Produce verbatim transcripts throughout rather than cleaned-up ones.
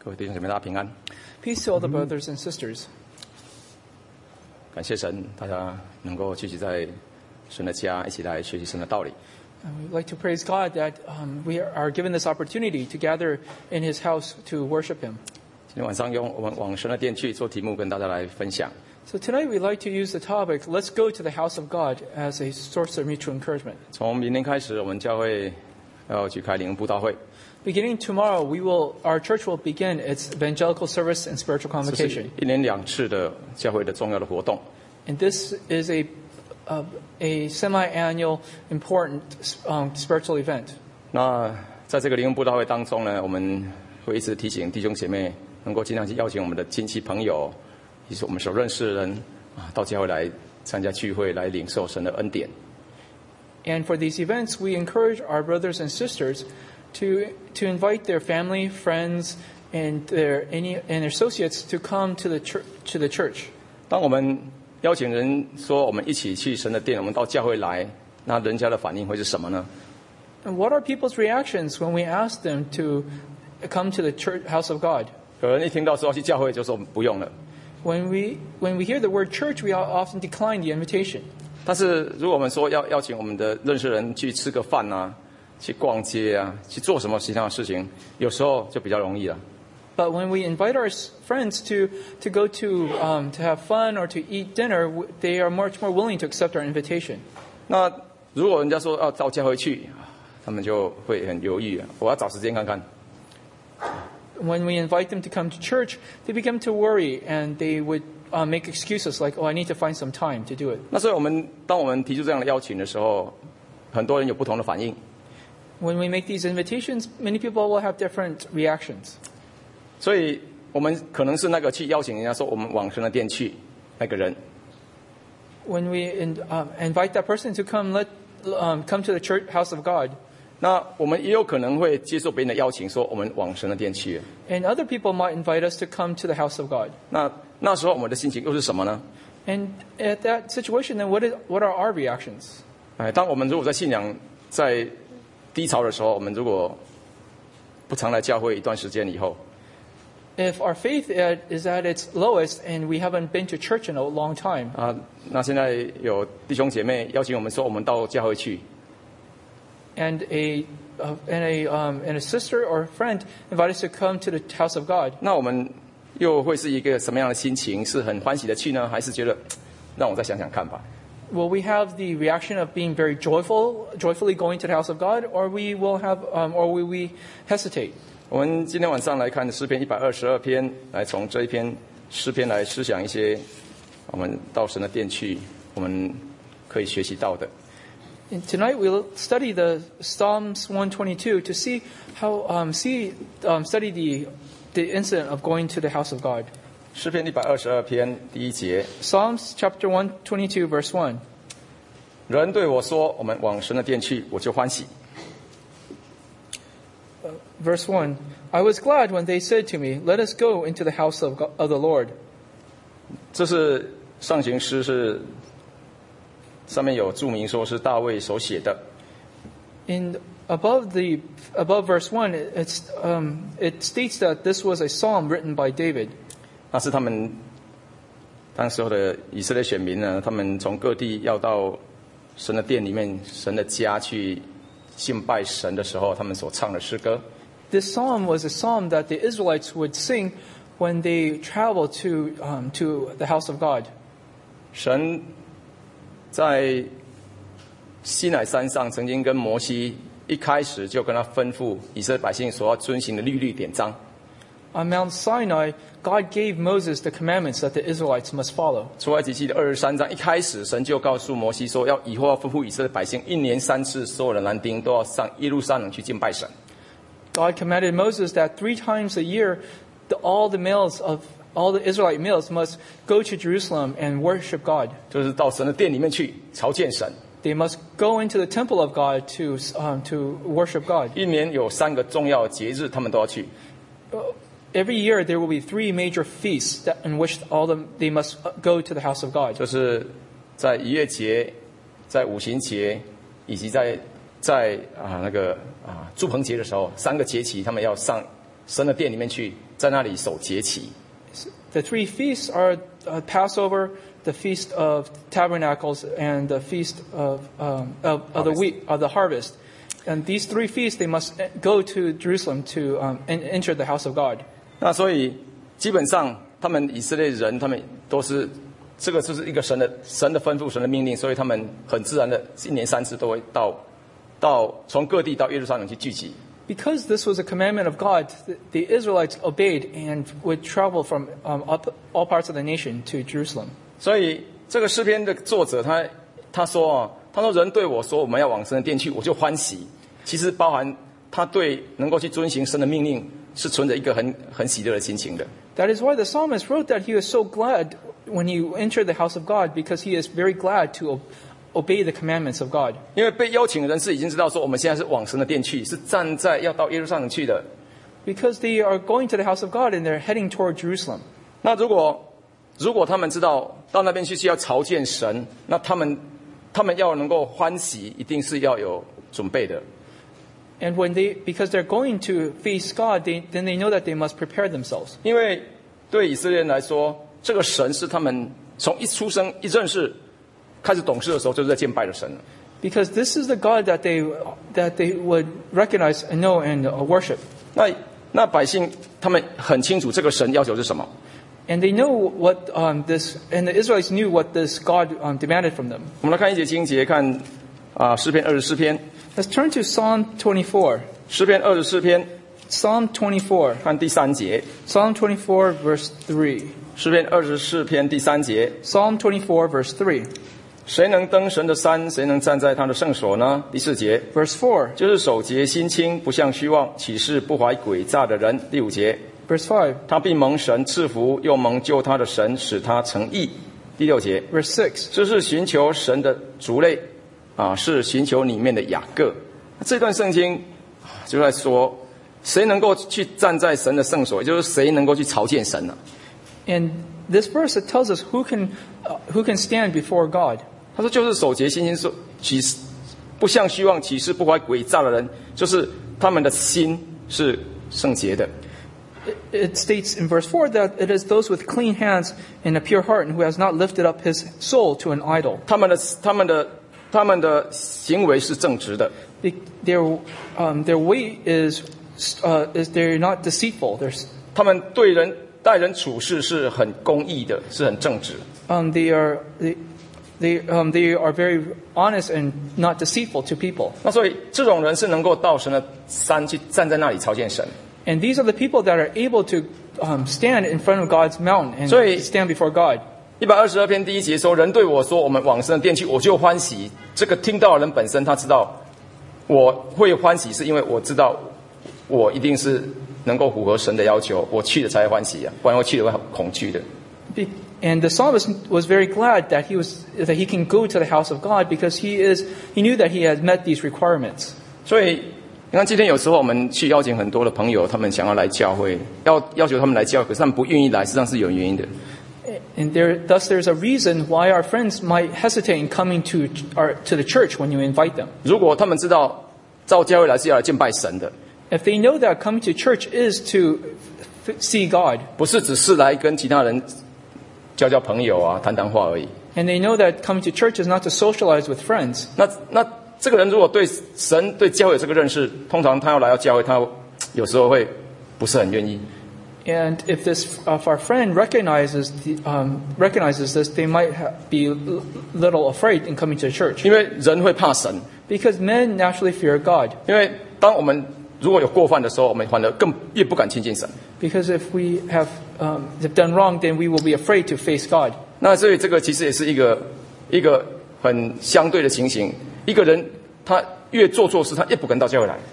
各位弟兄姐妹，大家平安。 Peace to all the brothers and sisters. 感谢神，大家能够聚集在神的家，一起来学习神的道理。 And we'd like to praise God that um, we are given this opportunity to gather in His house to worship Him. 今天晚上用我们往神的殿去做题目，跟大家来分享。 So tonight we'd like to use the topic, let's go to the house of God, as a source of mutual encouragement. 从明天开始，我们教会要举开灵恩布道会， Beginning tomorrow, we will, our church will begin its evangelical service and spiritual 这是 convocation. 一年两次的教会的重要的活动。 And this is a, a, a semi-annual important um, spiritual event. 那在这个灵恩布道会当中呢，我们会一直提醒弟兄姐妹，能够尽量去邀请我们的亲戚朋友，以及我们所认识的人啊，到教会来参加聚会，来领受神的恩典。 And for these events, we encourage our brothers and sisters to to invite their family, friends, and their any and their associates to come to the church to the church. 当我们邀请人说我们一起去神的殿，我们到教会来，那人家的反应会是什么呢？ And what are people's reactions when we ask them to come to the church house of God? 有人一听到说要去教会，就说不用了。 When we when we hear the word church, we often decline the invitation. 但是如果我们说要邀请我们的认识人去吃个饭啊，去逛街啊，去做什么其他的事情，有时候就比较容易了。 But when we invite our friends to to go to um, to have fun or to eat dinner, they are much more willing to accept our invitation. 那如果人家说要到教会去，他们就会很犹豫，我要找时间看看。 When we invite them to come to church, they begin to worry and they would uh, make excuses like, "Oh, I need to find some time to do it." 那所以我们当我们提出这样的邀请的时候，很多人有不同的反应。 When we make these invitations, many people will have different reactions. 所以我们可能是那个去邀请人家说我们往神的殿去那个人。 When we in, um, invite that person to come, let um, come to the church house of God. 那我们也有可能会接受别人的邀请，说我们往神的殿去。 And other people might invite us to come to the house of God. 那那时候我们的心情又是什么呢？ And at that situation, then what is what are our reactions? 哎，当我们如果在信仰在低潮的时候，我们如果不常来教会一段时间以后， If our faith at, is at its lowest and we haven't been to church in a long time, 啊，那现在有弟兄姐妹邀请我们说我们到教会去， and a uh, and a um, and a sister or a friend invite us to come to the house of God, 那我们又会是一个什么样的心情？是很欢喜的去呢，还是觉得让我再想想看吧？ will we have the reaction of being very joyful, joyfully going to the house of God, or we will have, um, or will we hesitate? 我们今天晚上来看诗篇一百二十二篇，来从这一篇诗篇来思想一些我们到神的殿去，我们可以学习到的。 And tonight we'll study the Psalms one twenty-two to see how um, see um, study the the incident of going to the house of God. 诗篇一百二十二篇第一节， Psalms chapter one twenty-two verse one. 人对我说：“我们往神的殿去，我就欢喜。” Verse one. I was glad when they said to me, "Let us go into the house of God, of the Lord." 这是上行诗，是上面有注明说是大卫所写的。 In above the above verse one, it's um, it states that this was a psalm written by David. 那是他们当时候的以色列选民呢，他们从各地要到神的殿里面、神的家去敬拜神的时候，他们所唱的诗歌。 This psalm was a psalm that the Israelites would sing when they traveled to um, to the house of God. 神在西乃山上曾经跟摩西一开始就跟他吩咐以色列百姓所要遵行的律律典章。 On Mount Sinai, God gave Moses the commandments that the Israelites must follow. 出埃及记的二十三章一开始，神就告诉摩西说，要以后要吩咐以色列百姓，一年三次，所有的男丁都要上耶路撒冷去敬拜神。 God commanded Moses that three times a year, the, all the males of all the Israelite males must go to Jerusalem and worship God. 就是到神的殿里面去朝见神。 They must go into the temple of God to um, to worship God. 一年有三个重要的节日，他们都要去。 Every year there will be three major feasts that, in which all them they must go to the house of God. 就是在逾越节、在五旬节，以及在在啊那个啊祝棚节的时候，三个节期，他们要上神的殿里面去在那里守节期。 The three feasts are uh, Passover, the Feast of Tabernacles, and the Feast of, um, of, of the wheat, of the harvest. And these three feasts, they must go to Jerusalem to um, enter the house of God. 那所以基本上他们以色列人，他们都是这个就是一个神的神的吩咐，神的命令，所以他们很自然的一年三次都会到到从各地到耶路撒冷去聚集。 Because this was a commandment of God, the, the Israelites obeyed and would travel from um, up, all parts of the nation to Jerusalem. 所以这个诗篇的作者他他说啊，他说人对我说我们要往神的殿去，我就欢喜。其实包含他对能够去遵行神的命令是存着一个很很喜乐的心情的。 That is why the psalmist wrote that he was so glad when he entered the house of God, because he is very glad to obey the commandments of God. 因为被邀请的人是已经知道说我们现在是往神的殿去，是站在要到耶路撒冷去的。 Because they are going to the house of God and they're heading toward Jerusalem. 那如果如果他们知道到那边去是要朝见神，那他们他们要能够欢喜，一定是要有准备的。 And when they, because they're going to face God, they, then they know that they must prepare themselves. 因为对以色列人来说，这个神是他们从一出生一认识开始懂事的时候就是在敬拜的神了。 Because this is the God that they that they would recognize and know and worship. 那那百姓他们很清楚这个神要求是什么。 And they know what um, this, and the Israelites knew what this God um, demanded from them. 我们来看一节经节，看啊诗篇二十四篇。 Let's turn to Psalm twenty-four. 诗篇二十四篇 Psalm twenty-four. 看第三节。 Psalm twenty-four, verse three. 诗篇二十四篇第三节。 Psalm twenty-four, verse three. 谁能登神的山？谁能站在他的圣所呢？第四节。 Verse four. 就是守节心清，不向虚妄，起誓不怀诡诈的人。第五节。 Verse five. 他必蒙神赐福，又蒙救他的神使他成义。第六节。 Verse six. 这是寻求神的族类啊，是寻求里面的雅各。这段圣经就在说，谁能够去站在神的圣所，也就是谁能够去朝见神呢、啊、 And this verse, it tells us who can uh, who can stand before God. 他说，就是守节心清，起不向虚妄，起誓不怀诡诈的人，就是他们的心是圣洁的。 It states in verse four that it is those with clean hands and a pure heart, and who has not lifted up his soul to an idol. 他们的他们的他们的行为是正直的。 Their um, their way is uh, is they're not deceitful. They're 他们对人待人处事是很公义的，是很正直。 um, they are they they um, they are very honest and not deceitful to people. 那所以这种人是能够到神的山去站在那里朝见神。 And these are the people that are able to um, stand in front of God's mountain and 所以 stand before God. 一百二十二篇第一节说：“人对我说，我们往神的殿去，我就欢喜。”这个听到的人本身他知道，我会欢喜，是因为我知道我一定是能够符合神的要求，我去了才会欢喜啊，不然我去了会很恐惧的。 And the psalmist was very glad that he was that he can go to the house of God, because he is he knew that he had met these requirements. 所以你看，今天有时候我们去邀请很多的朋友，他们想要来教会，要要求他们来教会，可是他们不愿意来，实际上是有原因的。 And there, thus, there's a reason why our friends might hesitate in coming to our to the church when you invite them. 如果他们知道到教会来是要来敬拜神的， If they know that coming to church is to see God, 不是只是来跟其他人交交朋友啊、谈谈话而已。 and they know that coming to church is not to socialize with friends, 那那这个人如果对神、对教会有这个认识，通常他要来到教会，他有时候会不是很愿意。 and if this if our friend recognizes the, um, recognizes this, they might ha- be little afraid in coming to church, 因为人会怕神， because men naturally fear God. 因为当我们如果有过犯的时候，我们反而更越不敢亲近神。 Because if we have um, have done wrong, then we will be afraid to face God. 那所以这个其实也是一个一个很相对的情形。一个人他越做错事，他越不敢到教会来。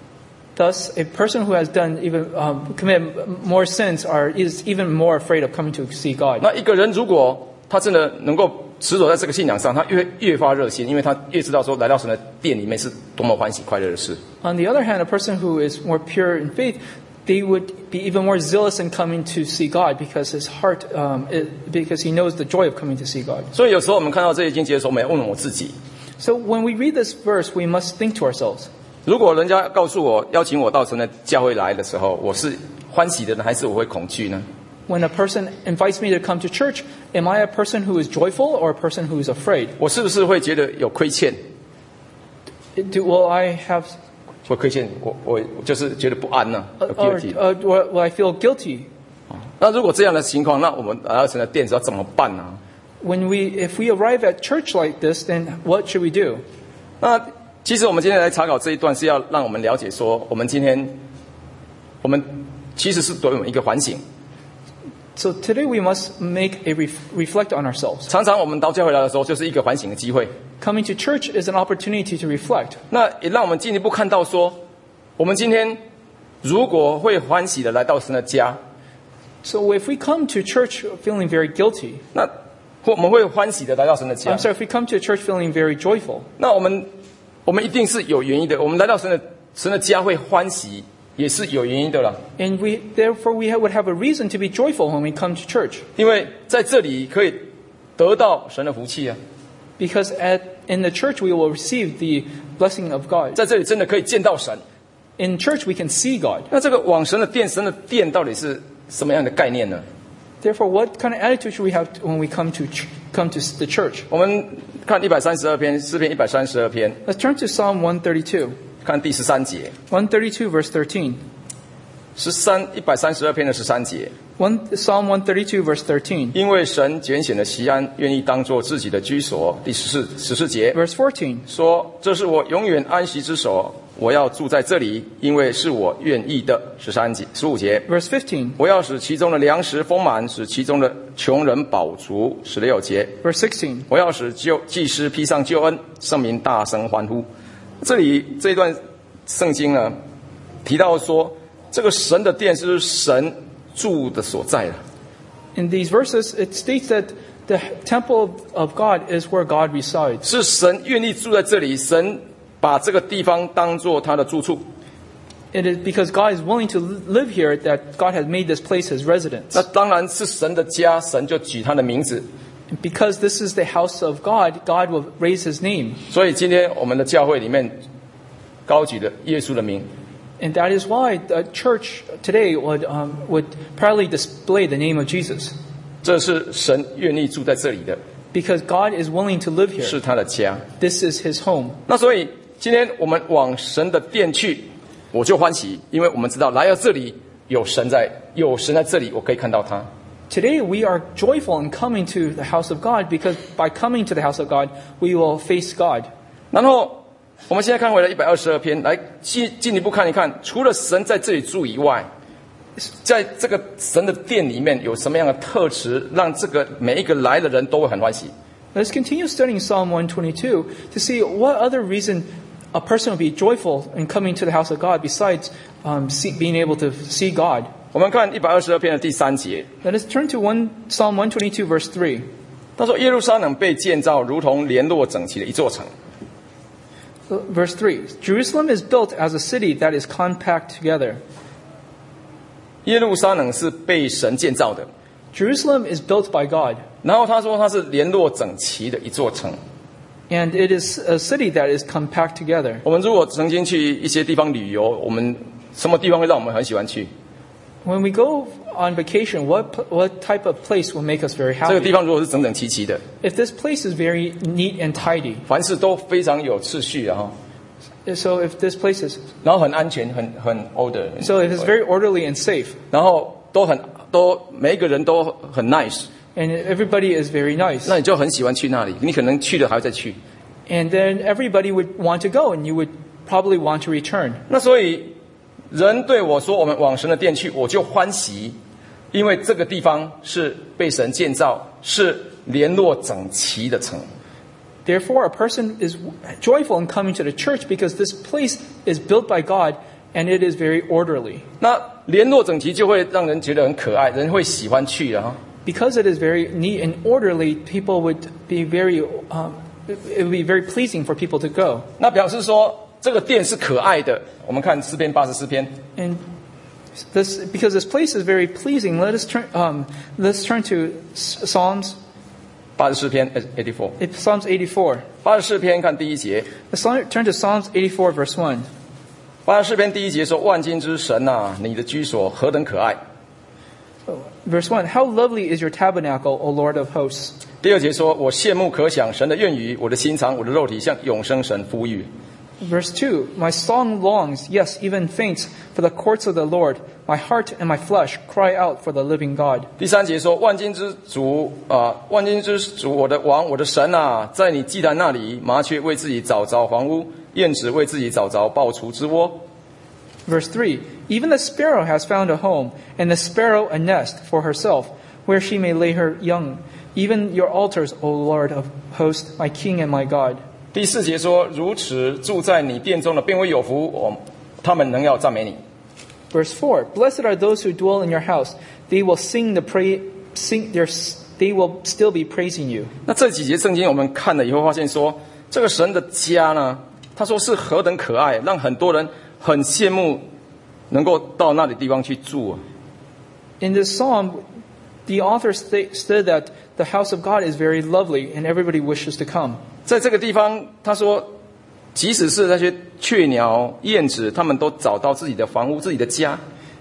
Thus, a person who has done even um, commit more sins are is even more afraid of coming to see God. 那一个人如果他真的能够持守在这个信仰上，他越越发热心，因为他越知道说来到神的殿里面是多么欢喜快乐的事。 On the other hand, a person who is more pure in faith, they would be even more zealous in coming to see God, because his heart, um, it, because he knows the joy of coming to see God. 所以有时候我们看到这些经节的时候，我们要问我自己： So when we read this verse, we must think to ourselves: 如果人家告诉我邀请我到神的教会来的时候，我是欢喜的人，还是我会恐惧呢？ When a person invites me to come to church, am I a person who is joyful or a person who is afraid? 我是不是会觉得有亏欠？ Do, will I have, 会亏欠我，我就是觉得不安呢、啊 uh, or guilty。 uh, will will I feel guilty? 那如果这样的情况，那我们来到神的殿是要怎么办呢？ When we, if we arrive at church like this, then what should we do? 那其实我们今天来查考这一段，是要让我们了解说，我们今天我们其实是对我们一个反省。 So today we must make a ref, reflect on ourselves. 常常我们到教会来的时候，就是一个反省的机会。 Coming to church is an opportunity to reflect. 那也让我们进一步看到说，我们今天如果会欢喜的来到神的家， So if we come to church feeling very guilty, 那我们会欢喜的来到神的家 I'm。sorry, if we come to church feeling very joyful, 那我们我们一定是有原因的。我们来到神的神的家会欢喜，也是有原因的啦。 and we therefore we would have a reason to be joyful when we come to church, 因为在这里可以得到神的福气啊， because at in the church we will receive the blessing of God. 在这里真的可以见到神。 In church we can see God. 那这个往神的殿，神的殿到底是什么样的概念呢？ Therefore, what kind of attitude should we have when we come to ch- come to the church? 我们看一百三十二篇诗篇一百三十二篇， Let's turn to Psalm one thirty-two. 看第十三节， one thirty-two verse thirteen. 十三一百三十二篇的十三节。 One, Psalm one thirty-two verse thirteen. 因为神拣选了锡安，愿意当作自己的居所。第十四十四节 Verse fourteen. 说：“这是我永远安息之所，我要住在这里，因为是我愿意的。”十三节十五节 Verse fifteen. 我要使其中的粮食丰满，使其中的穷人饱足。十六节 Verse sixteen. 我要使救祭司披上救恩，圣民大声欢呼。这里这一段圣经呢，提到说，这个神的殿是神住的所在了。 In these verses, it states that the temple of God is where God resides. 是神愿意住在这里，神把这个地方当作他的住处。 It is because God is willing to live here that God has made this place His residence. 那当然是神的家，神就举他的名字。 And because this is the house of God, God will raise His name. 所以今天我们的教会里面高举了耶稣的名。 And that is why the church today would, um, would proudly display the name of Jesus. 这是神愿意住在这里的， Because God is willing to live 是 here. 他的家。 This is His home. 那所以今天我们往神的殿去，我就欢喜，因为我们知道来到这里有神在，有神在这里，我可以看到他。 Today we are joyful in coming to the house of God because by coming to the house of God, we will face God. 然后我们现在看回来一百二十二篇，来进进一步看一看，除了神在这里住以外，在这个神的殿里面有什么样的特质，让这个每一个来的人都会很欢喜。 Let's continue studying Psalm one twenty-two to see what other reason a person will be joyful in coming to the house of God besides um, see, being able to see God. 我们看一百二十二篇的第三节， Let us turn to one, Psalm one twenty-two verse three. 他说：“耶路撒冷被建造，如同联络整齐的一座城。” Verse three. Jerusalem is built as a city that is compact together. 耶路撒冷是被神建造的， Jerusalem is built by God. 然后他说它是联络整齐的一座城。 And it is a city that is compact together. 我们如果曾经去一些地方旅游，我们什么地方会让我们很喜欢去？ When we go on vacation, what what type of place will make us very 这个地 happy? 方如果是整整齐齐的， If this place is very neat and tidy, 凡事都非常有秩序的哈， so if this place is 然后很安全，很很 order， so if it's very orderly and safe, 然后都很都每一个人都很 nice， and everybody is very nice, 那你就很喜欢去那里，你可能去了还会再去。 and then everybody would want to go, and you would probably want to return. 那所以人对我说：“我们往神的殿去，我就欢喜，因为这个地方是被神建造，是联络整齐的城。” Therefore, a person is joyful in coming to the church because this place is built by God and it is very orderly. 那联络整齐就会让人觉得很可爱，人会喜欢去的哈。 Because it is very neat and orderly, people would be very, um, it would be very pleasing for people to go. 那表示说这个殿是可爱的。我们看诗篇八十四篇， And this, because this place is very pleasing, let us turn, um, let's turn to Psalms, 八十四篇 eighty four， Psalms eighty-four. 八十四篇看第一节， Let's turn to Psalms eighty-four, verse one. 八十四篇第一节说：“万军之神啊，你的居所何等可爱。” Verse one, how lovely is your tabernacle, O Lord of hosts. 第二节说：“我羡慕可想神的愿语，我的心肠，我的肉体向永生神呼吁。” Verse two, my song longs, yes, even faints, for the courts of the Lord. My heart and my flesh cry out for the living God. 第三节说：“万军之主啊、呃，万军之主，我的王，我的神啊，在你祭坛那里，麻雀为自己找着房屋，燕子为自己找着抱雏之窝。” Verse three, even the sparrow has found a home, and the sparrow a nest for herself, where she may lay her young. Even your altars, O Lord of hosts, my King and my God. 第四节说：“如此住在你殿中的，便为有福，我他们能要赞美你。” Verse four, blessed are those who dwell in your house. They will sing the praise, sing their, they will still be praising you. 那这几节圣经我们看了以后，发现说，这个神的家呢，他说是何等可爱，让很多人很羡慕，能够到那里地方去住。 In this psalm, the author said that the house of God is very lovely, and everybody wishes to come. 在这个地方，他说，即使是那些雀鸟、燕子，他们都找到自己的房屋、自己的家。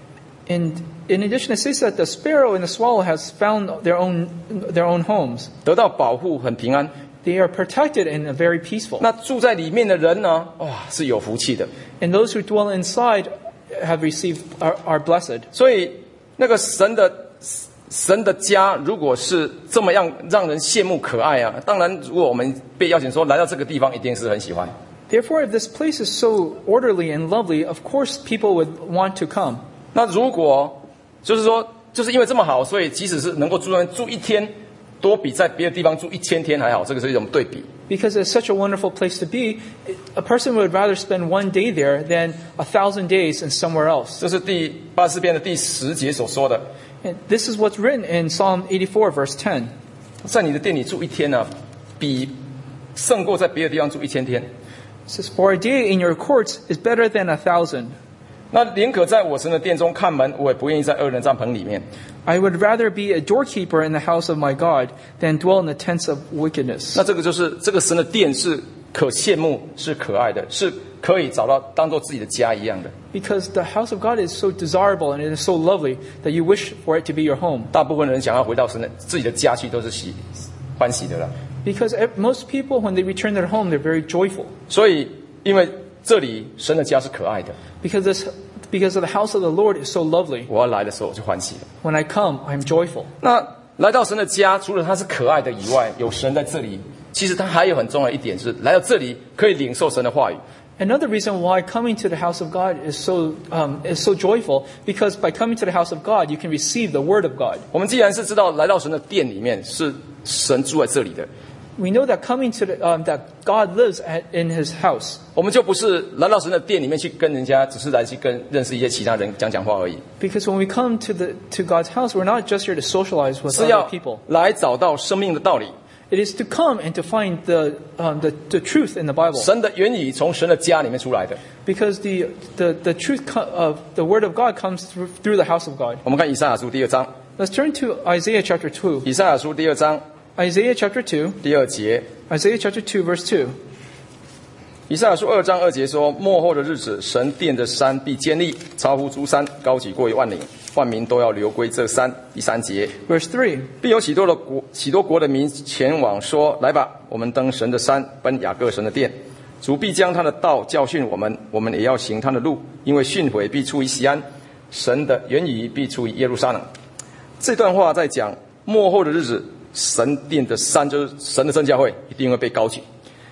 And in addition, it says that the sparrow and the swallow has found their own their own homes. 得到保护，很平安。 They are protected and very peaceful. 那住在里面的人呢？哇，是有福气的。 And those who dwell inside have received are, are blessed. 所以，那个神的神的家，如果是这么样让人羡慕可爱啊，当然，如果我们被邀请说来到这个地方，一定是很喜欢。 Therefore, if this place is so orderly and lovely, of course people would want to come. 那如果就是说，就是因为这么好，所以即使是能够住在住一天，都比在别的地方住一千天还好。这个是一种对比。 Because it's such a wonderful place to be, a person would rather spend one day there than a thousand days in somewhere else. 这是第八十篇的第十节所说的。 And this is what's written in Psalm eighty-four, verse ten. 在你的店里住一天呢、啊，比胜过在别的地方住一千天。 It says, "For a day in your courts is better than a thousand." 那宁可在我神的殿中看门，我也不愿意在恶人帐篷里面。 I would rather be a doorkeeper in the house of my God than dwell in the tents of wickedness. 那这个就是这个神的殿是可羡慕，是可爱的，是可以找到当做自己的家一样的。 Because the house of God is so desirable and it is so lovely that you wish for it to be your home. 大部分人想要回到神的自己的家去，都是喜欢喜的了。 Because most people, when they return their home, they're very joyful. 所以，因为这里神的家是可爱的。 Because this, because of the house of the Lord is so lovely. 我要来的时候我就欢喜了。 When I come, I'm joyful. 那来到神的家，除了它是可爱的以外，有神在这里，其实它还有很重要一点是，来到这里可以领受神的话语。 Another reason why coming to the house of God is so um, is so joyful, because by coming to the house of God, you can receive the word of God. 我们既然是知道来到神的殿里面是神住在这里的。 We know that coming to the, um, that God lives at, in His house. 我们就不是来到神的殿里面去跟人家，只是来去跟认识一些其他人讲讲话而已。 Because when we come to the to God's house, we're not just here to socialize with 是 other 要 people. 来找到生命的道理。 It is to come and to find the um, the, the truth in the Bible. 神的原理从神的家里面出来的。 Because the the the truth co- of the word of God comes through through the house of God. 我们看以赛亚书第二章。 Let's turn to Isaiah chapter two. 以赛亚书第二章 Isaiah chapter two. 第二节。 Isaiah chapter two, verse two. 以赛亚书二章二节说：末后的日子，神殿的山必坚立，超乎诸山，高举过于万岭，万民都要流归这山。第三节。 Verse three. 必有许多的国，许多国的民前往说：来吧，我们登神的山，奔雅各神的殿。主必将他的道教训我们，我们也要行他的路，因为训诲必出于西安，神的言语必出于耶路撒冷。这段话在讲末后的日子，神殿的山就是神的正教会，一定会被高举。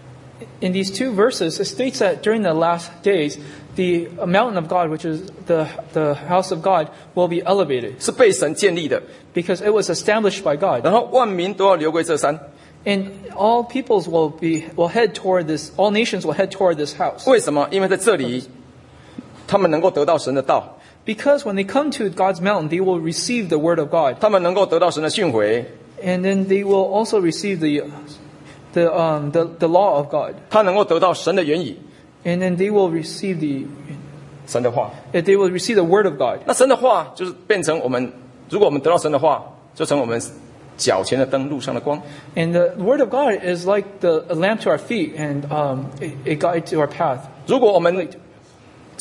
In these two verses, it states that during the last days, the mountain of God, which is the the house of God, will be elevated 是被神建立的， because it was established by God. 然后万民都要流归这山。 And all peoples will be will head toward this. All nations will head toward this house. 为什么？因为在这里，他们能够得到神的道， Because when they come to God's mountain, they will receive the word of God, 他们能够得到神的训诲， and then they will also receive the the um the, the law of God, 他能够得到神的言语， and then they will receive the 神的话。 they will receive the word of God. 那神的话就是变成我们，如果我们得到神的话，就成我们脚前的灯，路上的光。 And the word of God is like the a lamp to our feet and um, a, a guide to our path. 如果我们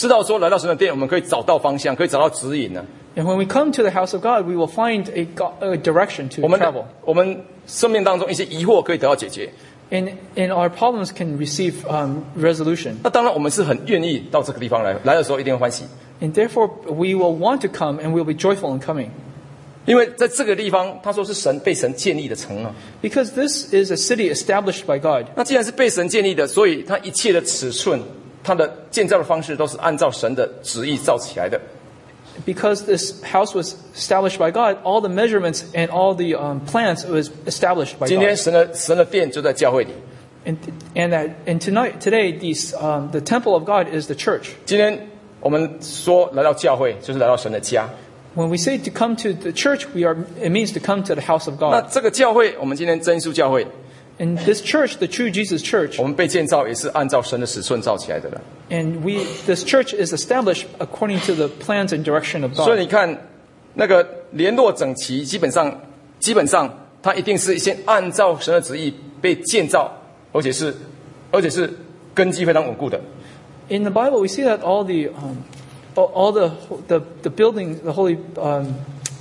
知道说来到神的殿，我们可以找到方向，可以找到指引呢。 And when we come to the house of God, we will find a, go- a direction to 我们 travel. 我们生命当中一些疑惑可以得到解决。 And, and our problems can receive um, resolution. 那当然，我们是很愿意到这个地方来，来的时候一定会欢喜， And therefore, we will want to come and we'll be joyful in coming. 因为在这个地方，他说是神被神建立的城啊。 Because this is a city established by God. 那既然是被神建立的，所以它一切的尺寸，它的建造的方式都是按照神的旨意造起来的。 Because this house was established by God, all the measurements and all the um, plans was established by 今天 God. 神的神的殿就在教会里。 And, and, that, and tonight, today, these, um, the temple of God is the church. 今天我们说来到教会，就是来到神的家。 When we say to come to the church, we are, it means to come to the house of 那 God. 这个教会，我们今天真耶稣教会， And this church, the true Jesus church, 我们被建造也是按照神的尺寸造起来的了。 and we, this church is established according to the plans and direction of 所以 God. 你看，那个联络整齐，基本上基本上它一定是先按照神的旨意被建造，而且是而且是根基非常稳固的。 In the Bible, we see that all the, um, all all the, the, the buildings, the holy, um,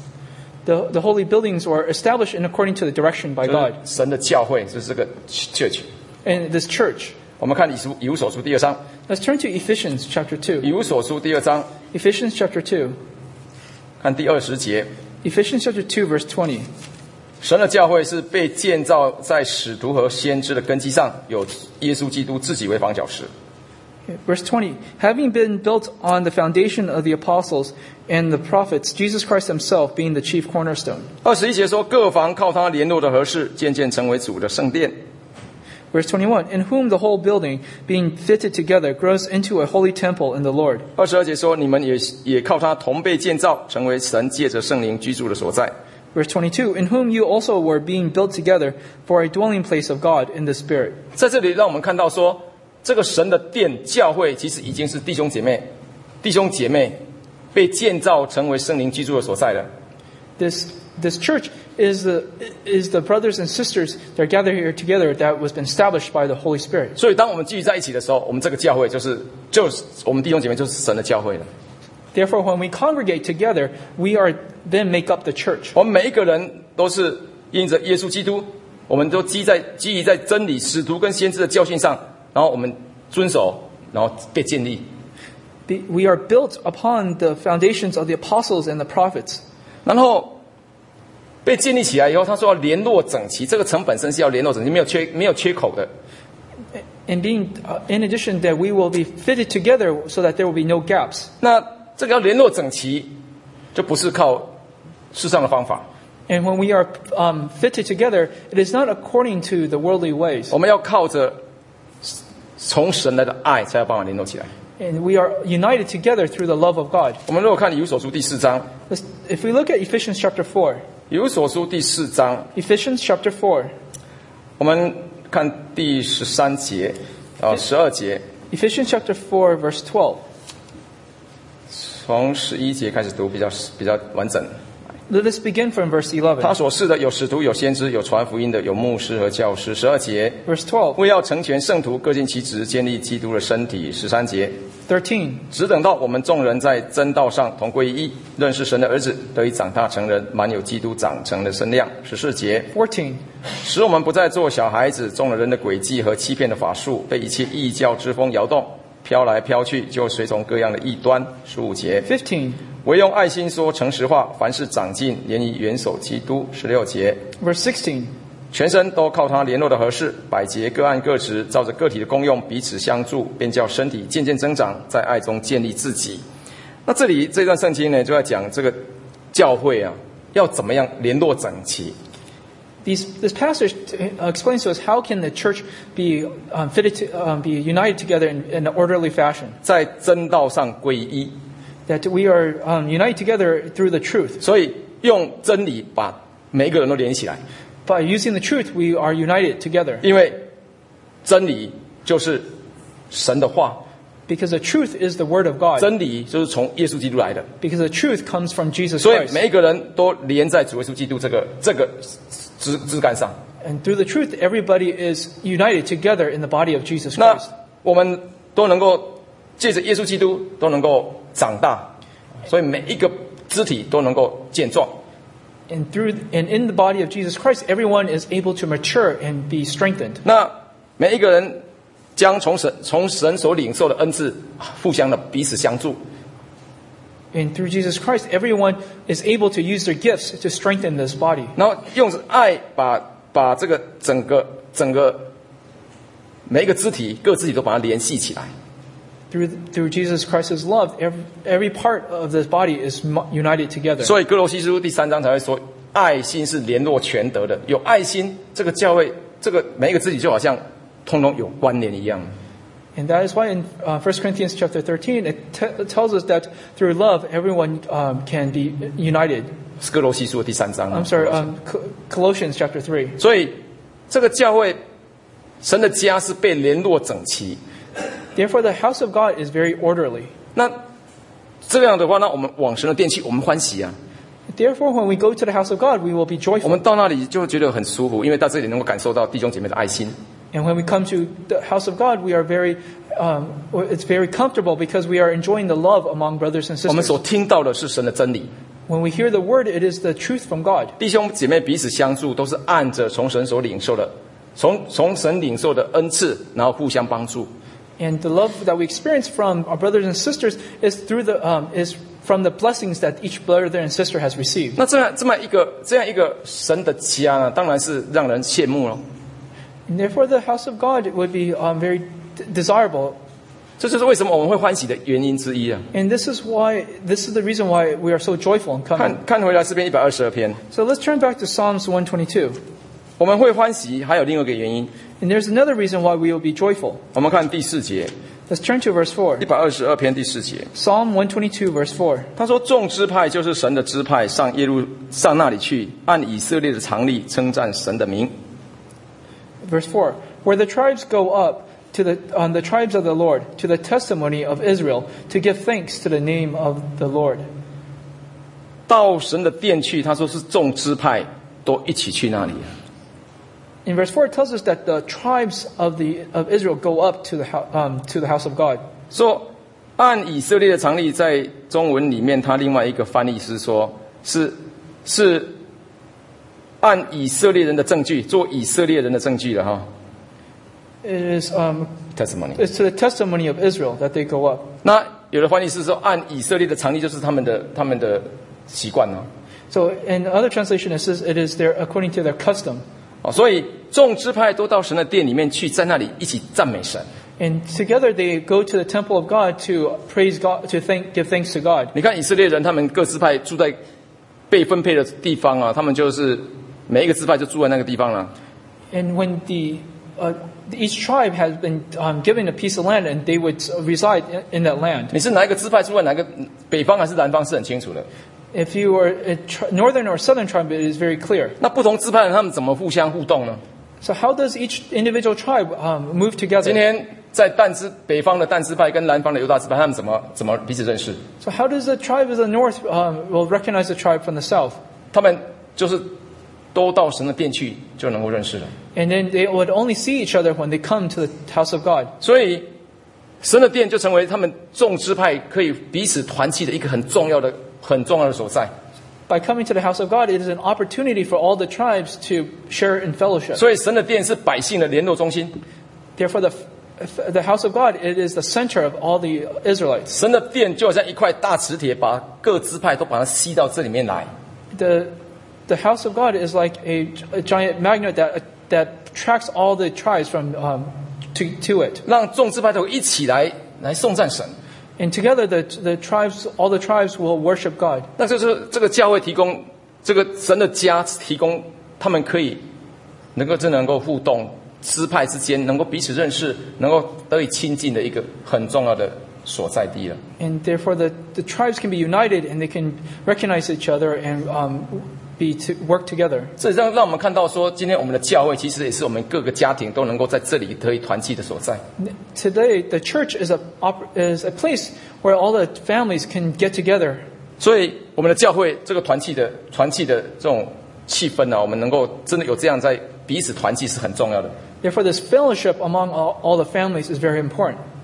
the, the holy buildings were established in according to the direction by 就是 God. 神的教会就是这个 church。 And this church. 我们看以书以弗所书第二章， Let's turn to Ephesians chapter 2. 以弗所书第二章， Ephesians chapter 2. 看第二十节。 Ephesians chapter 2, verse twenty. 神的教会是被建造在使徒和先知的根基上，有耶稣基督自己为房角石。 Verse twenty. Having been built on the foundation of the apostles and the prophets, Jesus Christ himself being the chief cornerstone. 二十一节说，各房靠他联络的合适，渐渐成为主的圣殿。 Verse twenty-one. In whom the whole building, being fitted together, grows into a holy temple in the Lord. 二十二节说，你们也也靠他同被建造，成为神借着圣灵居住的所在。 Verse twenty-two. In whom you also were being built together for a dwelling place of God in the Spirit. 在这里，让我们看到说，这个神的殿教会其实已经是弟兄姐妹、弟兄姐妹被建造成为圣灵居住的所在了。 This this church is the is the brothers and sisters that are gathered here together that was been established by the Holy Spirit. 所以，当我们聚集在一起的时候，我们这个教会就是就是我们弟兄姐妹就是神的教会了。 Therefore, when we congregate together, we are then make up the church. 我们每一个人都是因着耶稣基督，我们都基在基于在真理、使徒跟先知的教训上，然后我们遵守，然后被建立。 The- We are built upon the foundations of the apostles and the prophets. 然后被建立起来以后，他说要联络整齐，这个城本身是要联络整齐，没有缺没有缺口的。 And being, uh, in addition, that we will be fitted together so that there will be no gaps. 那这个要联络整齐，就不是靠世上的方法， And when we are um, fitted together, it is not according to the worldly ways. 我们要靠着从神来的爱，才要把它联络起来。 And we are united together through the love of God. 我们如果看以弗所书第四章， Let's- If we look at Ephesians chapter four, 以弗所书第四章， Ephesians chapter four, 我们看第十三节啊十二节， Ephesians chapter four, verse twelve. 从十一节开始读比较比较完整。 Let us begin from verse eleven. 他所示的有使徒，有先知，有传福音的，有牧师和教师。十二节， Verse twelve, 为要成全圣徒，各尽其职，建立基督的身体。十三节， thirteen, 只等到我们众人在真道上同归于一，认识神的儿子，得以长大成人，满有基督长成的身量。十四节， fourteen, 使我们不再做小孩子，中了人的诡计和欺骗的法术，被一切异教之风摇动，飘来飘去，就随从各样的异端。十五节， fifteen, 唯用爱心说诚实话，凡事长进，连以元首基督。十六节， verse sixteen, 全身都靠他联络的合适，百节各按各职，照着个体的功用彼此相助，便叫身体渐渐增长，在爱中建立自己。那这里这段圣经呢，就在讲这个教会啊，要怎么样联络整齐。 These, this passage uh, explains to us how can the church be um, fitted to, um, be united together in, in an orderly fashion. 在真道上归一， That we are um, united together through the truth. 所以用真理把每一个人都连起来， By using the truth, we are united together. 因为真理就是神的话， Because the truth is the word of God. 真理就是从耶稣基督来的， Because the truth comes from Jesus 所以 Christ. 每一个人都连在主耶稣基督这个这个枝枝干上。 And through the truth, everybody is united together in the body of Jesus 那 Christ. 我们都能够借着耶稣基督都能够长大，所以每一个肢体都能够健壮。 And through and in the body of Jesus Christ, everyone is able to mature and be strengthened. 那每一个人将从神从神所领受的恩赐，互相的彼此相助。 And through Jesus Christ, everyone is able to use their gifts to strengthen this body. 然后用爱把把这个整个整个每一个肢体各肢体都把它联系起来。 Through through Jesus Christ's love, every every part of this body is united together. 所以哥罗西书第三章才会说，爱心是联络全德的。有爱心，这个教会这个每一个肢体就好像通通有关联一样。 And that is why in uh, First Corinthians chapter thirteen, it, t- it tells us that through love, everyone um, can be united. 是哥罗西书的第三章。 I'm sorry, um, Colossians chapter three. 所以这个教会，神的家是被联络整齐。 Therefore, the house of God is very orderly. 那这样的话，那我们往神的殿去，我们欢喜啊。 Therefore, when we go to the house of God, we will be 我 joyful. 们到那里就觉得很舒服，因为到这里能够感受到弟兄姐妹的爱心。 And when we come to the house of God, we are very, um, it's very comfortable because we are enjoying the love among brothers and 我们 sisters. 所听到的是神的真理。 When we hear the word, it is the truth from God. 弟兄姐妹彼此相助，都是按着从神所领受的，从从神领受的恩赐，然后互相帮助。 And the love that we experience from our brothers and sisters is through the um, is from the blessings that each brother and sister has received. 那这样这么一个这样一个神的家呢，当然是让人羡慕了。 And therefore, the house of God would be um, very d- desirable. 这就是为什么我们会欢喜的原因之一啊！ And this is why this is the reason why we are so joyful in coming. 看看回来诗篇一百二十二篇， So let's turn back to Psalms one twenty-two. 我们会欢喜，还有另外一个原因。 And there's another reason why we will be joyful. 我们看第四节， Let's turn to verse four. 一百二十二篇第四节， Psalm one twenty-two, verse four. 他说：“众支派就是神的支派，上耶路上那里去，按以色列的常例称赞神的名。” Verse four. Where the tribes go up to the on the tribes of the Lord, to the testimony of Israel, to give thanks to the name of the Lord. 到神的殿去，他说是众支派都一起去那里。 In verse four, it tells us that the tribes of the of Israel go up to the hou- um, to the house of God. 说按以色列的常例，在中文里面，他另外一个翻译是说，是是按以色列人的证据，做以色列人的证据了哈。 It is um, testimony。 it's to the testimony of Israel that they go up. 那有的翻译是说，按以色列的常例，就是他们的他们的习惯呢。 So in other translation, it says it is their according to their custom. 哦，所以众支派都到神的殿里面去，在那里一起赞美神。 And together they go to the temple of God to praise God, to thank, give thanks to God. 你看以色列人，他们各支派住在被分配的地方啊，他们就是每一个支派就住在那个地方了。 And when the uh, each tribe has been um, given a piece of land, and they would reside in, in that land. 你是哪一个支派住在哪个北方还是南方是很清楚的。 If you are a tri- northern or southern tribe, it is very clear. 那不同支派人他们怎么互相互动呢？ So how does each individual tribe um, move 今 together? 天在但支北方的但支派跟南方的犹大支派，他们怎么怎么彼此认识？ So how does the tribe of the north um, will recognize the tribe from the south? 他们就是都到神的殿去就能够认识了。 And then they would only see each other when they come to the house of God. 所以神的殿就成为他们众支派可以彼此团契的一个很重要的、很重要的所在。 By coming to the house of God, it is an opportunity for all the tribes to share in fellowship. 所以神的殿是百姓的联络中心。 Therefore, the the house of God, it is the center of all the Israelites. 神的殿就好像一块大磁铁，把各支派都把它吸到这里面来。 The the house of God is like a, a giant magnet that that attracts all the tribes from um, to to it. 让众支派都一起来来颂赞神。 And together, the the tribes, all the tribes will worship God. 那就是这个教会提供这个神的家，提供他们可以能够真的能够互动，支派之间能够彼此认识，能够得以亲近的一个很重要的所在地了。 And therefore, the the tribes can be united and they can recognize each other and um, be to work together. 这让让我们看到说，今天我们的教会其实也是我们各个家庭都能够在这里得以团契的所在。 Today, the church is a op- is a place where all the families can get together. 所以我们的教会这个团契的团契的这种气氛呢、啊，我们能够真的有这样在彼此团契是很重要的。 Therefore, this fellowship among all, all the families is very important.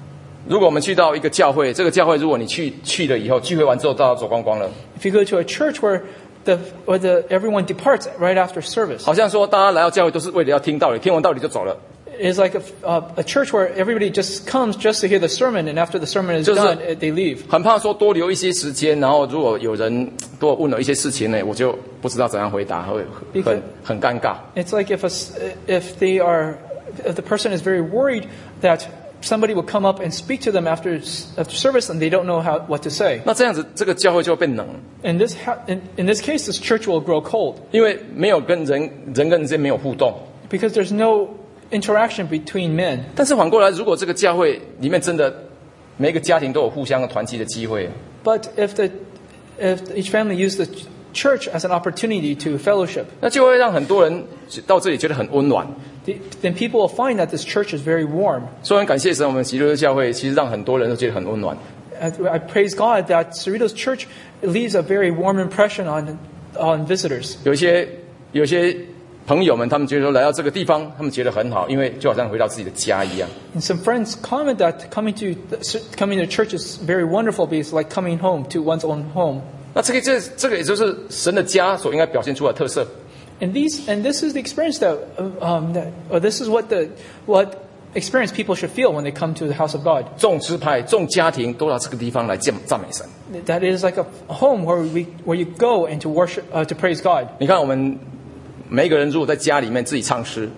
如果我们去到一个教会，这个教会如果你去去了以后，聚会完之后大家走光光了， If you go to a church where the where the everyone departs right after service, 好像说大家来到教会都是为了要听道理，听完道理就走了。 it's like a, uh, a church where everybody just comes just to hear the sermon, and after the sermon is 就是 done, eh, they leave. 很怕说多留一些时间，然后如果有人多问了一些事情呢，我就不知道怎样回答，会很很尴尬。 It's like if a, s- if they are if the person is very worried that somebody will come up and speak to them after after service and they don't know how what to say. 那这样子，这个教会就会变冷， In this ha- in, in this case, this church will grow cold 因为没有跟人人跟人之间没有互动。 because there's no interaction between men. 但是反过来，如果这个教会里面真的每一个家庭都有互相的团契的机会， But if the if each family used the church as an opportunity to fellowship, 那就会让很多人到这里觉得很温暖。 the- then people will find that this church is very warm. 所以很感谢神，我们喜乐教会其实让很多人都觉得很温暖。 I, I praise God that Cerritos Church leaves a very warm impression on on visitors. 有一些有一些朋友们，他们觉得说来到这个地方，他们觉得很好，因为就好像回到自己的家一样。 And some friends comment that coming to coming to church is very wonderful because it's like coming home to one's own home. 那这个这这个也就是神的家所应该表现出来的特色。 And these and this is the experience that um that or this is what the what experience people should feel when they come to the house of God. 众支派、众家庭都到这个地方来赞赞美神。 That it is like a home where we where you go and to worship uh, to praise God. 你看，我们每一个人如果在家里面自己唱诗，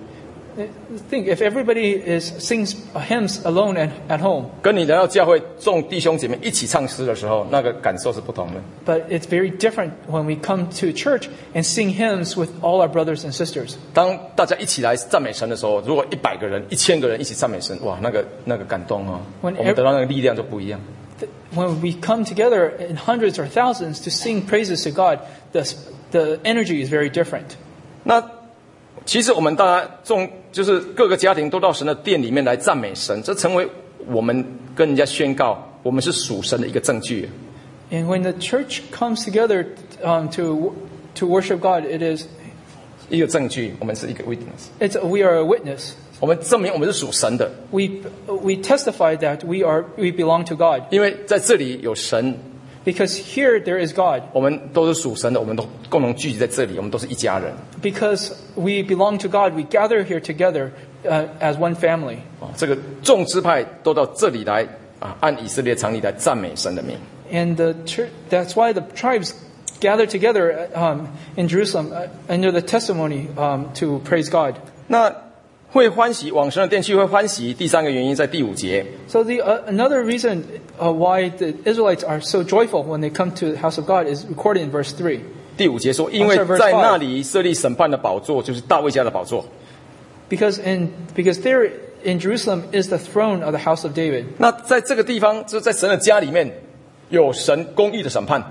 Think if everybody is sings hymns alone and at home, 跟你来到教会众弟兄姐妹一起唱诗的时候，那个感受是不同的。 but it's very different when we come to church and sing hymns with all our brothers and sisters. 当大家一起来赞美神的时候，如果一百个人、一千个人一起赞美神，哇，那个那个感动哦，我 When 们得到那个力量就不一样。 When we come together in hundreds or thousands to sing praises to God, the the energy is very different. 那其实我们大家众就是各个家庭都到神的殿里面来赞美神，这成为我们跟人家宣告我们是属神的一个证据。 And when the church comes together um, to to worship God, it is 一个证据，我们是一个 witness， it's we are a witness. 我们证明我们是属神的， We we testify that we are we belong to God 因为在这里有神， because here there is God. 我们都是属神的，我们都共同聚集在这里，我们都是一家人。 Because we belong to God, we gather here together uh, as one family. 哦，这个众支派都到这里来啊，按以色列常理来赞美神的名。 And the church, that's why the tribes gather together um, in Jerusalem uh, under the testimony um, to praise God. 那会欢喜往神的殿去会欢喜，第三个原因在第五节。 So the uh, another reason uh, why the Israelites are so joyful when they come to the house of God is recorded in verse three. 第五节说，因为在那里设立审判的宝座，就是大卫家的宝座。 Because in because there in Jerusalem is the throne of the house of David. 那在这个地方，就是在神的家里面，有神公义的审判。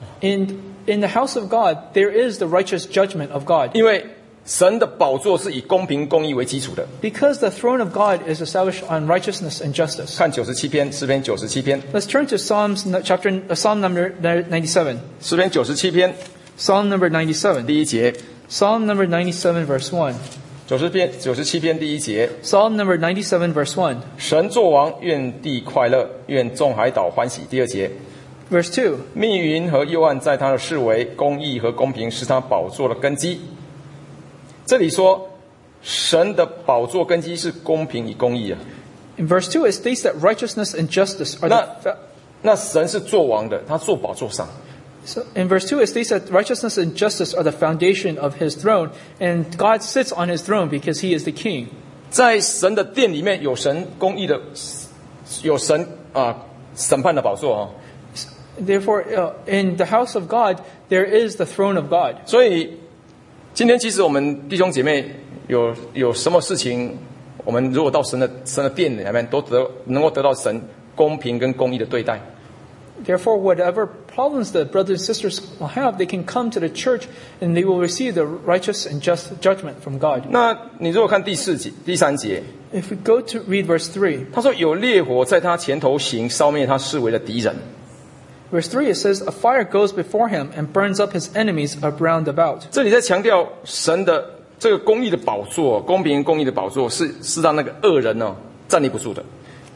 In in the house of God, there is the righteous judgment of God. 因为神的宝座是以公平公义为基础的。 Because the throne of God is established on righteousness and justice. 看九十七篇，诗篇九十七篇， Let's turn to Psalms chapter uh, Psalm number ninety-seven. 诗篇九十七篇 Psalm number ninety-seven. 第一节， Psalm number ninety-seven verse one. 九十篇九十七篇第一节， Psalm number ninety-seven verse one. 神作王，愿地快乐，愿众海岛欢喜。第二节， Verse two. 密云和幽暗在他的视为，公义和公平是他宝座的根基。这里说，神的宝座根基是公平与公义啊。 In verse two, it states that righteousness and justice are the. Fa- 那神是作王的，他坐宝座上。 so in verse two, it states that righteousness and justice are the foundation of His throne, and God sits on His throne because He is the King. 在神的殿里面有神公义的，有神啊审判的宝座哦。 Therefore, uh, in the house of God, there is the throne of God. 所以今天，其实我们弟兄姐妹有有什么事情，我们如果到神的神的殿里面，都得能够得到神公平跟公义的对待。 Therefore, whatever problems the brothers and sisters will have, they can come to the church and they will receive the righteous and just judgment from God. 那你如果看第四节、第三节， If we go to read verse three, 他说有烈火在他前头行，烧灭他视为的敌人。 verse three, it says, "A fire goes before him and burns up his enemies around about." 这里在强调神的这个公义的宝座，公平公义的宝座是是让那个恶人呢站立不住的。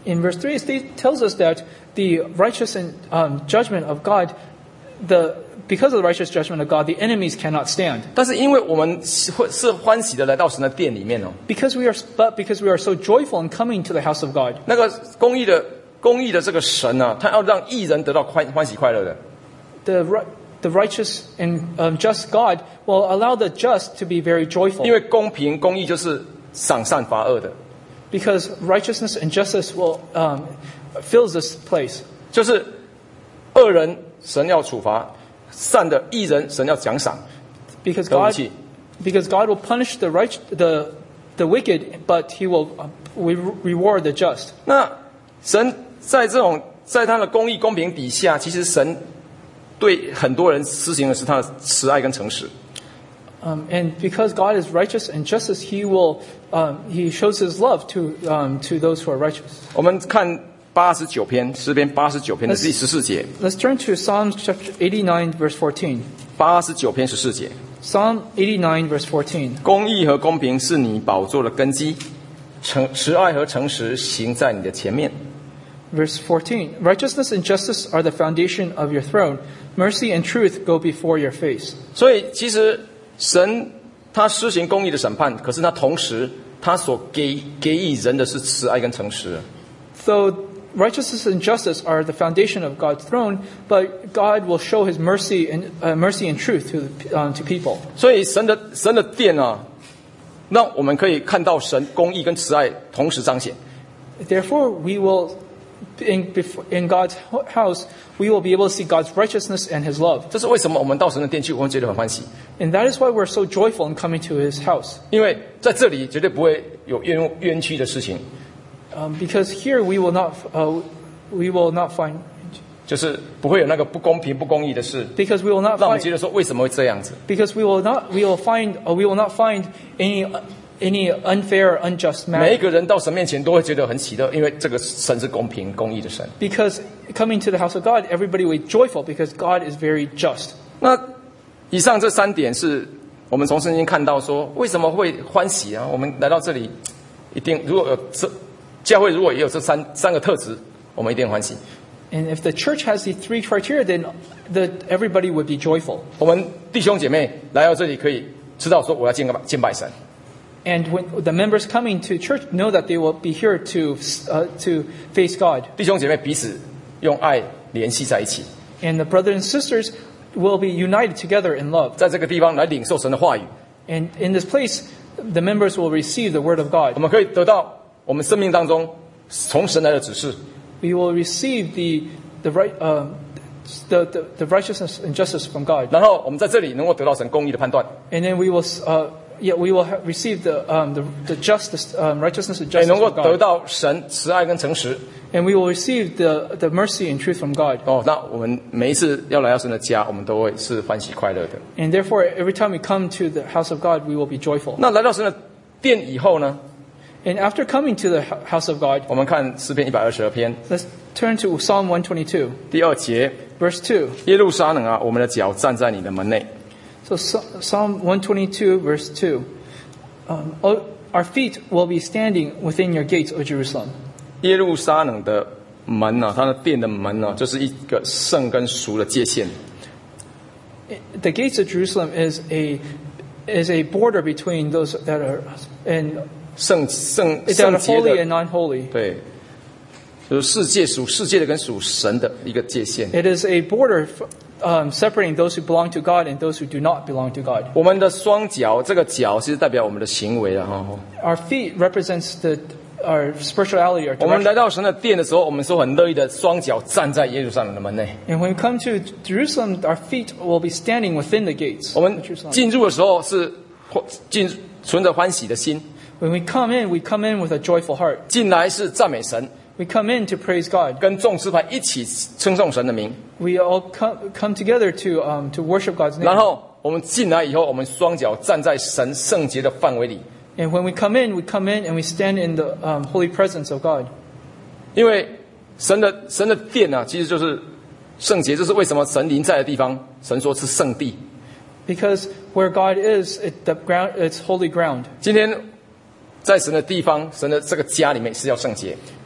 in verse three, it tells us that the righteous and um, judgment of God, the because of the righteous judgment of God, the enemies cannot stand. 但是因为我们是是欢喜的来到神的殿里面哦， Because we are, but because we are so joyful in coming to the house of God. 那个公义的公义的这个神啊，他要让义人得到欢欢喜快乐的。 The the righteous and um, just God will allow the just to be very joyful. 因为公平公义就是赏善罚恶的， Because righteousness and justice will um, fills this place. 就是恶人神要处罚，善的义人神要奖赏。 Because 对不 God, 起 because God will punish the right, the the wicked, but He will uh, re- reward the just. 那神在这种在他的公义公平底下，其实神对很多人施行的是他的慈爱跟诚实。 Um, and because God is righteous and justice, He will um, He shows His love to um, to those who are righteous. 我们看八十九篇诗篇八十九篇的第十四节， Let's turn to Psalms chapter eighty-nine, verse fourteen. 八十九篇十四节， Psalm eighty-nine, verse fourteen. 公义和公平是你宝座的根基，诚慈爱和诚实行在你的前面。 Verse fourteen. Righteousness and justice are the foundation of your throne. Mercy and truth go before your face. 所以其实神他施行公义的审判，可是他同时他所给给予人的是慈爱跟诚实。 So righteousness and justice are the foundation of God's throne, but God will show His mercy and uh, mercy and truth to um, to people. 所以神的神的殿啊，让我们可以看到神公义跟慈爱同时彰显。 Therefore, we will in before, in God's house we will be able to see God's righteousness and His love. 这是为什么我们到神的殿去，我们觉得很欢喜， And that is why we're so joyful in coming to His house. 因为在这里绝对不会有冤冤屈的事情， Um, because here we will not uh, we will not find 就是不会有那个不公平不公义的事， because we will not 让我们 find 觉得说为什么会这样子？ because we will not we will find uh, we will not find any any unfair or unjust 每一 matter. 个人到神面前都会觉得很喜乐，因为这个神是公平公义的神。 Because coming to the house of God, everybody will be joyful because God is very just. 那以上这三点是我们从圣经看到说为什么会欢喜啊？我们来到这里，一定如果有这教会如果也有这三三个特质，我们一定欢喜。 And if the church has the three criteria, then the, everybody would be joyful. 我们弟兄姐妹来到这里，可以知道说我要敬拜敬拜神。 And when the members coming to church know that they will be here to uh, to face God. 弟兄姐妹彼此用爱联系在一起， And the brothers and sisters will be united together in love. 在这个地方来领受神的话语， And in this place, the members will receive the word of 我 God. 们可以得到我们生命当中从神来的指示， We will receive the the right um, the, the the righteousness and justice from God. 然后我们在这里能够得到神公义的判断， And then we will uh, yeah we will ha- receive the um, the the justice um, righteousness and 也 justice 能够 from 得 God. 到神慈爱跟诚实。 And we will receive the the mercy and truth from God. 哦，那我们每一次要来到神的家，我们都会是欢喜快乐的。 And therefore, every time we come to the house of God, we will be joyful. 那来到神的殿以后呢， And after coming to the hu- house of God, 我们看诗篇一百二十二篇 let's turn to Psalm one twenty-two, 第二节， verse two. 耶路撒冷啊，我们的脚站在你的门内。 So Psa- Psalm one twenty-two, verse two. Um, "O- our feet will be standing within your gates, O Jerusalem. 耶路撒冷的门呢、啊，它的殿的门呢、啊，就是一个圣跟俗的界限。 The gates of Jerusalem is a is a border between those that are and 圣圣 that 圣 are 洁 holy 的 and non-holy. 对，就是世界属世界的跟属神的一个界限。 It is a border um, separating those who belong to God and those who do not belong to God. 我们的双脚，这个脚其实代表我们的行为了哈。 Our feet represents the our spirituality, our 我们来 direction. 到神的殿的时候，我们说很乐意的双脚站在耶路撒冷的门内。 And when we come to Jerusalem, our feet will be standing within the gates 我 of 们 Jerusalem. 进入的时候是进存着欢喜的心， When we come in, we come in with a joyful heart. 进来是赞美神， We come in to praise God. 跟众支派一起称颂神的名。 We all come, come together to um, to worship God's 然 name. 后我们进来以后，我们双脚站在神圣洁的范围里， And when we come in, we come in and we stand in the um, holy presence of God. 因为神的神的殿啊，其实就是圣洁，这是为什么神临在的地方，神说是圣地。 Because where God is, it, the ground, it's holy ground. 今天在神的地方，神的这个家里面是要圣洁。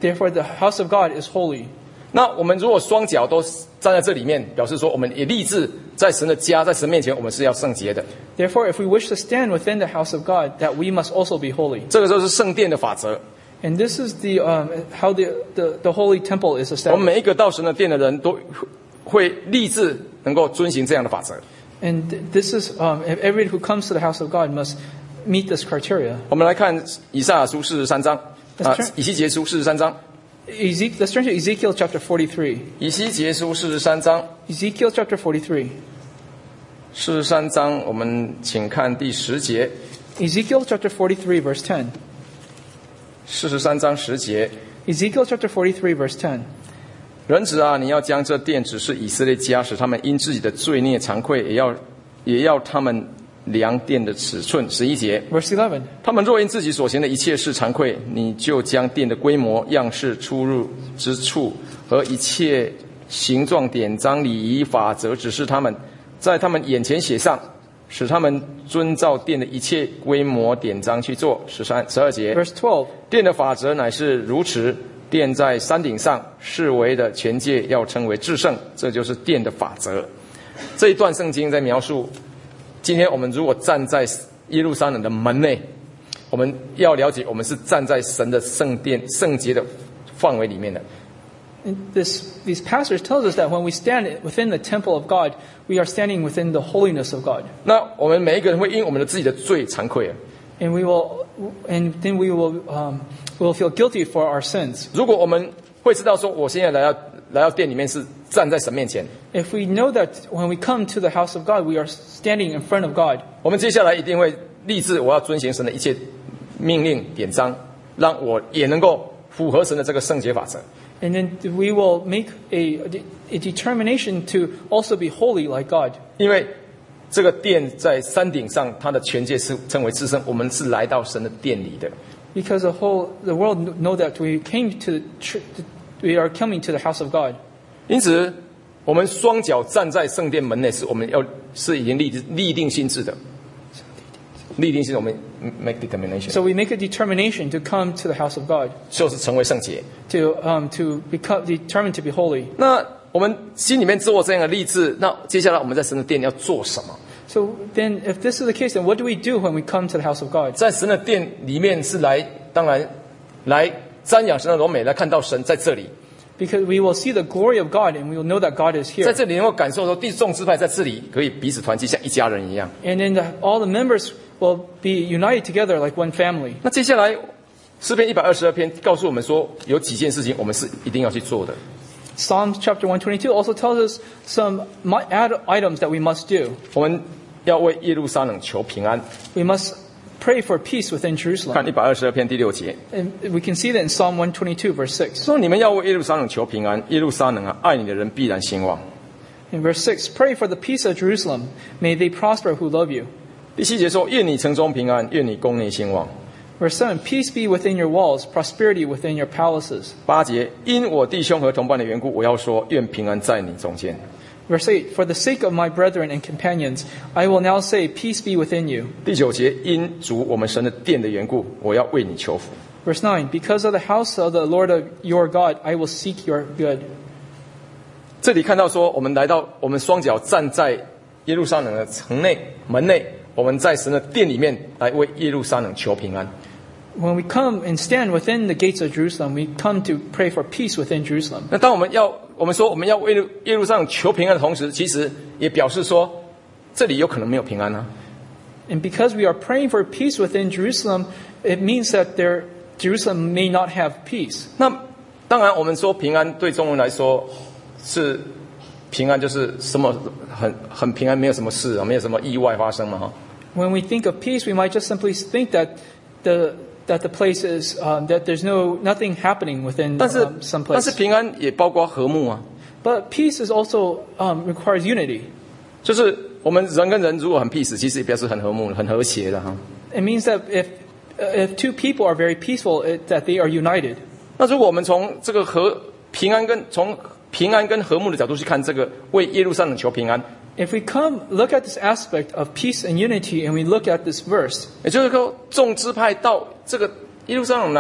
Therefore, the house of God is holy. 那我们如果双脚都站在这里面，表示说我们也立志在神的家，在神面前我们是要圣洁的。 Therefore, if we wish to stand within the house of God, that we must also be holy. 这个就是圣殿的法则。 And this is the um, how the, the the holy temple is 我们 established. 每一个到神的殿的人都会立志能够遵行这样的法则。 And this is um, everybody who comes to the house of God must meet this criteria. 我们来看以赛亚书四十三章啊，以西结书四十三章。 Ezek- let's turn to Ezekiel chapter forty-three. 以西结书四十三章， Ezekiel chapter forty-three. 四十三章，我们请看第十节。 Ezekiel chapter forty-three, verse ten. 四十三章十节， Ezekiel chapter forty-three, verse ten. 人子啊，你要将这殿指示以色列家，使他们因自己的罪孽惭愧，也要也要他们量殿的尺寸。十一节， Verse eleven. 他们若因自己所行的一切事惭愧，你就将殿的规模、样式、出入之处和一切形状、典章、礼仪、法则指示他们，在他们眼前写上，使他们遵照殿的一切规模、典章去做。十三、十二节， Verse twelve. 殿的法则乃是如此。殿在山顶上，视为的全界要称为至圣，这就是殿的法则。这一段圣经在描述，今天我们如果站在耶路撒冷的门内，我们要了解，我们是站在神的圣殿、圣洁的范围里面的。 And this, these passages tells us that when we stand within the temple of God, we are standing within the holiness of God. 那我们每一个人会因我们的自己的罪惭愧啊。 And we will, and then we will, um, we will feel guilty for our sins. 如果我们会知道说，我现在来到来到殿里面是站在神面前， If we know that when we come to the house of God, we are standing in front of God, 我们接下来一定会立志，我要遵行神的一切命令典章，让我也能够符合神的这个圣洁法则。 and then we will make a, a determination to also be holy like God. 因为这个殿在山顶上，它的全界是称为至圣，我们是来到神的殿里的。 Because the whole the world know that we came to, the, we are coming to the house of God. 因此，我们双脚站在圣殿门内，是我们要是已经立立定心志的。立定心，我们 make determination， So we make a determination to come to the house of God, 就是成为圣洁。 to um, to become determined to be holy. 那我们心里面做这样的立志，那接下来我们在神的殿要做什么？ So then, if this is the case, then what do we do when we come to the house of God? 在神的殿里面是来，当然来瞻仰神的荣美，来看到神在这里， Because we will see the glory of God, and we will know that God is 在 here. 这里能够感受说弟兄支派在这里可以彼此团契，像一家人一样。 And then the, all the members will be united together like one family. 那接下来诗篇一百二十二篇告诉我们说，有几件事情我们是一定要去做的。 Psalms chapter one twenty-two also tells us some mi- ad- items that we must do. 我们要为耶路撒冷求平安。 We must pray for peace within 看 Jerusalem. 一百二十二篇第六节， And we can see that in Psalm one twenty-two, verse six. 说你们要为耶路撒冷求平安，耶路撒冷啊，爱你的人必然兴旺。 In verse six, pray for the peace of Jerusalem. May they prosper who love you. 第七节说，愿你城中平安，愿你宫内兴旺。 Verse seven, peace be within your walls, prosperity within your palaces. 八节，因我弟兄和同伴的缘故，我要说，愿平安在你中间。 Verse eight, for the sake of my brethren and companions, I will now say, peace be within you. 第九节，因主我们神的殿的缘故，我要为你求福。 Verse nine, because of the house of the Lord of your God, I will seek your good. 这里看到说，我们来到，我们双脚站在耶路撒冷的城内门内，我们在神的殿里面来为耶路撒冷求平安。 When we come and stand within the gates of Jerusalem, we come to pray for peace within Jerusalem. 那当我们要我们说我们要为耶路撒冷求平安的同时，其实也表示说，这里有可能没有平安啊。 And because we are praying for peace within Jerusalem, it means that there, Jerusalem may not have peace. 那当然，我们说平安对中文来说是平安，就是什么很很平安，没有什么事啊，没有什么意外发生嘛哈。 When we think of peace, we might just simply think that the that the place is um, that there's no nothing happening within 但是 um, some 但是 place. 平安也包括和睦啊， But peace is also um, requires unity. 就是我们人跟人如果很 peace， 其实也表示很和睦、很和谐的哈。 It means that if if two people are very peaceful, it, that they are united. 那如果我们从这个和平安跟从平安跟和睦的角度去看这个为耶路撒冷求平安， If we come look at this aspect of peace and unity, and we look at this verse, 也就是说众支派到这个耶路撒冷来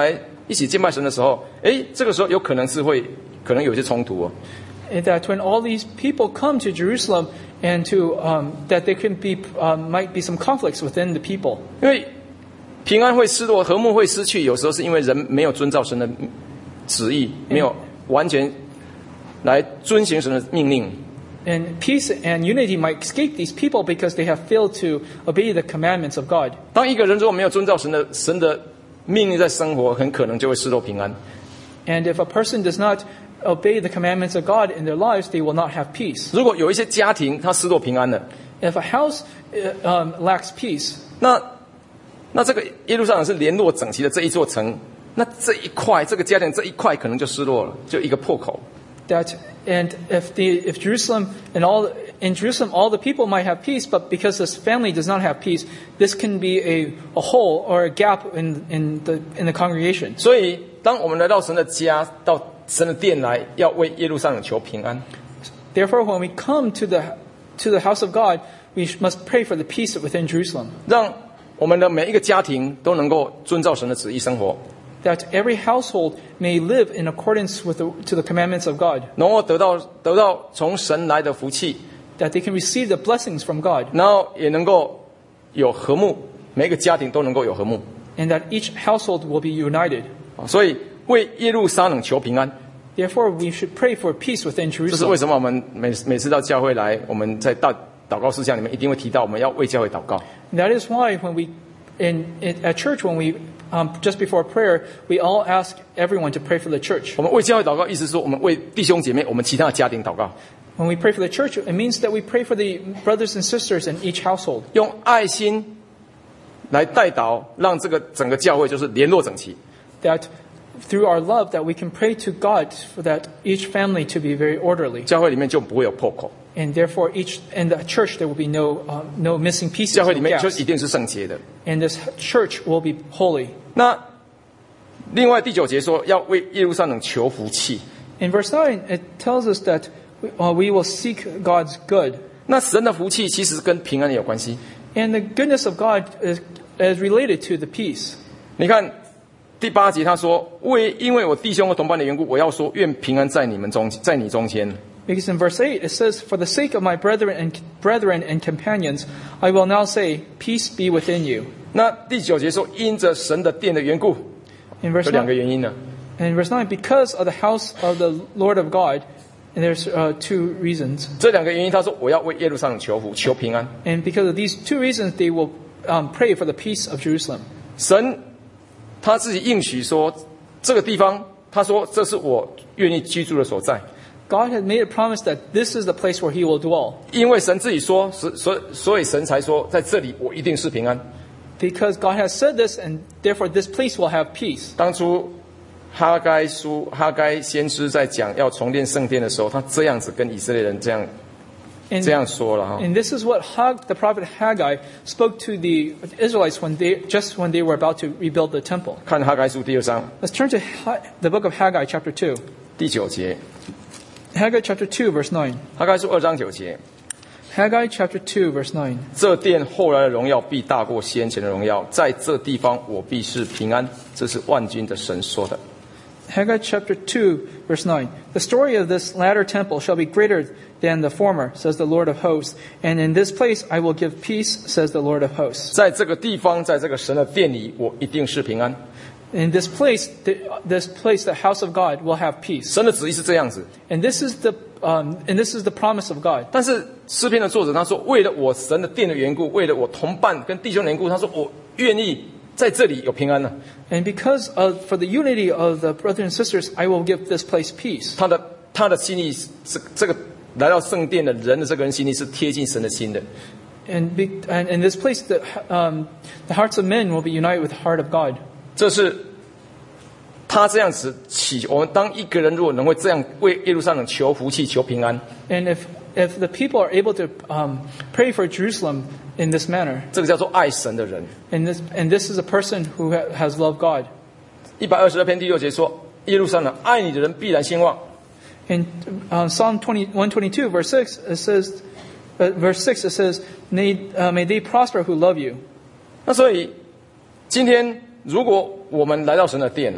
一起敬拜神的时候，诶，这个时候有可能是会可能有些冲突哦。 And that when all these people come to Jerusalem and to um, that there can be um, might be some conflicts within the people. 因为平安会失落，和睦会失去，有时候是因为人没有遵照神的旨意，没有完全来遵行神的命令。 And peace and unity might escape these people because they have failed to obey the commandments of God. 当一个人如果没有遵照神的神的命令在生活，很可能就会失落平安。 And if a person does not obey the commandments of God in their lives, they will not have peace. 如果有一些家庭他失落平安了， If a house uh, um, lacks peace, 那那这个耶路撒冷是联络整齐的这一座城，那这一块这个家庭这一块可能就失落了，就一个破口。 that and if the if Jerusalem and all in Jerusalem all the people might have peace, but because this family does not have peace, this can be a, a hole or a gap in in the in the congregation. 所以，当我们来到神的家，到神的殿来，要为耶路撒冷求平安。 Therefore, when we come to the to the house of God, we must pray for the peace within Jerusalem. 让我们的每一个家庭都能够遵照神的旨意生活， That every household may live in accordance with the, to the commandments of God. 能够得到得到从神来的福气， That they can receive the blessings from God. 然后也能够有和睦，每一个家庭都能够有和睦。 And that each household will be united. 所以为耶路撒冷求平安， Therefore, we should pray for peace within 这是为 Jerusalem. 什么我们每每次到教会来，我们在祷祷告事项里面一定会提到，我们要为教会祷告。 That is why when we in, in at church when we um, just before prayer we all ask everyone to pray for the church. 我们为教会祷告，意思是说我们为弟兄姐妹、我们其他的家庭祷告， When we pray for the church, it means that we pray for the brothers and sisters in each household. 用爱心来带祷，让这个整个教会就是联络整齐。 That through our love, that we can pray to God for that each family to be very orderly, 教会里面就不会有破口， and therefore each in the church there will be no um, no missing pieces, 教会 no 里面就 gaps, 一定是圣洁的。 and this church will be holy. 那另外第九节说要为耶路撒冷求福气， In verse nine, it tells us that we, uh, we will seek God's good, 那神的福气其实跟平安也有关系。 and the goodness of God is is related to the peace. 你看第八节他说，为因为我弟兄和同伴的缘故，我要说愿平安在你们中，在你中间。 Because in verse eight it says, "For the sake of my brethren and brethren and companions, I will now say, peace be within you." 那第九节说，因着神的殿的缘故， In verse 有两个 nine, 原因呢。 in verse nine, because of the house of the Lord of God, and there's uh, two reasons. 这两个原因，他说我要为耶路撒冷求福，求平安。 And because of these two reasons, they will um, pray for the peace of Jerusalem. 神他自己应许说，这个地方，他说这是我愿意居住的所在。 God had made a promise that this is the place where He will dwell. 因为神自己说，所所所以神才说，在这里我一定是平安。 Because God has said this, and therefore this place will have peace. 当初哈该书哈该先知在讲要重建圣殿的时候，他这样子跟以色列人这样 And, 这样说了哈。 and this is what Hag, the prophet Haggai spoke to the Israelites when they just when they were about to rebuild the temple. 看哈该书第二章 Let's turn to Ha- the book of Haggai, chapter two. 第九节， Haggai chapter two, verse nine. 哈该书二章九节， Haggai chapter two, verse nine. 这殿后来的荣耀必大过先前的荣耀，在这地方我必是平安，这是万军的神说的。 Haggai chapter two, verse nine. The story of this latter temple shall be greater than the former, says the Lord of hosts. And in this place I will give peace, says the Lord of hosts. 在这个地方，在这个神的殿里，我一定是平安。 In this place, the, this place, the house of God, will have peace. 神的旨意是这样子， And this is the um, and this is the promise of God. 但是诗篇的作者他说，为了我神的殿的缘故，为了我同伴跟弟兄的缘故，他说我愿意在这里有平安了。 And because of for the unity of the brothers and sisters, I will give this place peace. 他的他的心意是这个来到圣殿的人的这个人心意是贴近神的心的。 And, be, and in this place, the, um, the hearts of men will be united with the heart of God. 这是他这样子祈，我们当一个人如果能够这样为耶路撒冷求福气、求平安， And if if the people are able to um, pray for Jerusalem in this manner, 这个叫做爱神的人。 and this and this is a person who ha- has loved God. 一百二十二篇第六节说，耶路撒冷爱你的人必然兴旺。 In uh, Psalm twenty, one twenty-two, verse six, it says, uh, verse six, it says, may, uh, may they prosper who love you. 那所以今天如果我们来到神的殿，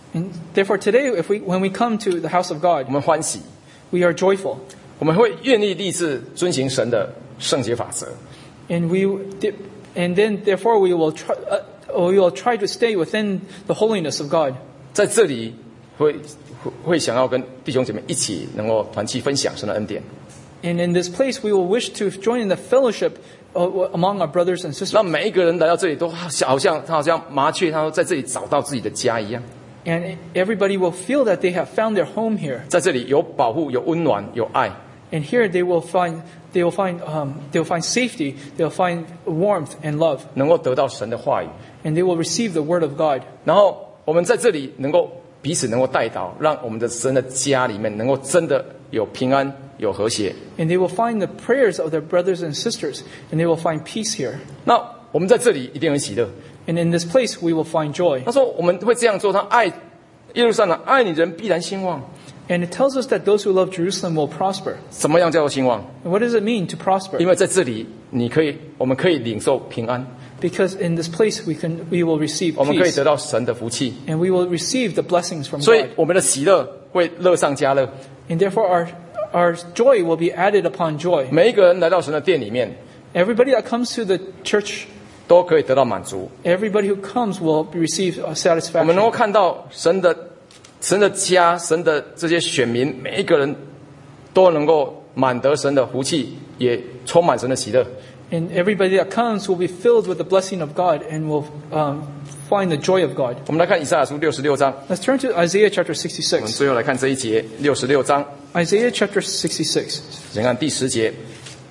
And therefore, today, if we when we come to the house of 我 God, 们欢喜， we are joyful, 我们会愿意立志遵行神的圣洁法则。 and we and then therefore we will try uh, we will try to stay within the holiness of God. 在这里会会会想要跟弟兄姐妹一起能够团契分享神的恩典， And in this place, we will wish to join in the fellowship uh, among our brothers and sisters. 让每一个人来到这里都好像他好像麻雀，他说在这里找到自己的家一样， And everybody will feel that they have found their home here. 在这里有保护、有温暖、有爱。 And here they will find they will find um, they will find safety, they will find warmth and love, 能够得到神的话语， and they will receive the word of God. 然后我们在这里能够彼此能够带导，让我们的神的家里面能够真的有平安、有和谐。 And they will find the prayers of their brothers and sisters, and they will find peace here. 那我们在这里一定很喜乐。 And in this place, we will find joy. 他说我们会这样做，他爱耶路撒冷，爱你人必然兴旺。 And it tells us that those who love Jerusalem will prosper. 什么样叫做兴旺？ And what does it mean to prosper? 因为在这里，你可以，我们可以领受平安， Because in this place we can we will receive 我们可以 peace, 得到神的福气， and we will receive the blessings from 所以 God. 我们的喜乐会乐上加乐。 And therefore our our joy will be added upon joy. 每一个人来到神的殿里面， Everybody that comes to the church, 都可以得到满足。 everybody who comes will receive a 我们能够 satisfaction. 看到神的神的家，神的这些选民，每一个人都能够满得神的福气，也充满神的喜乐。 And everybody that comes will be filled with the blessing of God and will um, find the joy of God. 我们来看以赛亚书六十六章， Let's turn to Isaiah chapter 我们 sixty-six. 最后来看这一节六十六章， Isaiah chapter sixty-six. 先看第十节。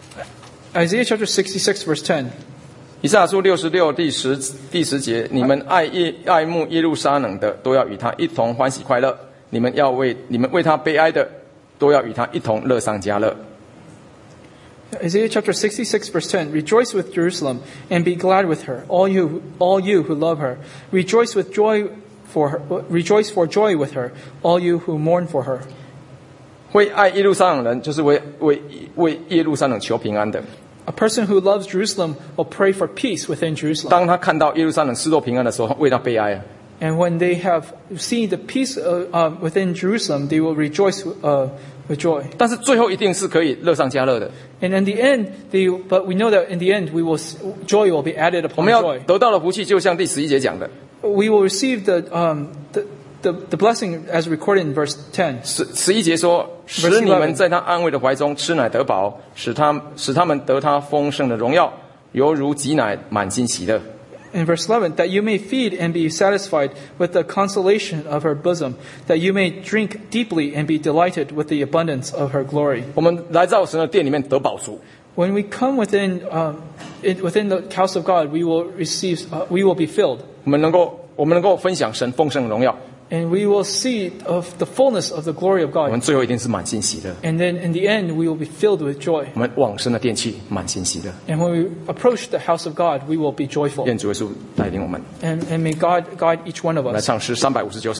Isaiah chapter sixty-six verse ten. 以赛亚书六十六第十第十节，你们爱耶爱慕耶路撒冷的，都要与他一同欢喜快乐；你们要为你们为他悲哀的，都要与他一同乐上加乐。 Isaiah chapter sixty-six verse ten. Rejoice with Jerusalem and be glad with her, all you all you who love her. Rejoice with joy for her, rejoice for joy with her, all you who mourn for her. 会爱耶路撒冷人，就是为为为耶路撒冷求平安的。 A person who loves Jerusalem will pray for peace within Jerusalem. 当他看到耶路撒冷失落平安的时候，为他悲哀啊。 And when they have seen the peace uh, uh, within Jerusalem, they will rejoice uh, with joy. 但是最后一定是可以乐上加乐的。 And in the end, they, but we know that in the end, we will joy will be added 我 upon 们要 joy. 得到的福气，就像第十一节讲的， We will receive the um, the, the the blessing as recorded in verse ten. 十十一节说，使你们在他安慰的怀中吃奶得饱，使他使他们得他丰盛的荣耀，犹如挤奶，满心喜乐。 In verse eleven, that you may feed and be satisfied with the consolation of her bosom, that you may drink deeply and be delighted with the abundance of her glory. 我们来到神的殿里面得饱足， When we come within um, it, within the house of God, we will receive, uh, we will be filled, 我们能够我们能够分享神丰盛的荣耀， and we will see of the fullness of the glory of 我 God. 们最后一定是满心喜乐。 And then in the end, we will be filled with joy. 我们往神的殿去，满心喜乐。 And when we approach the house of God, we will be joyful. 愿主耶稣带领我们， And, and may God guide each one of 来 us. 唱诗三百五十九。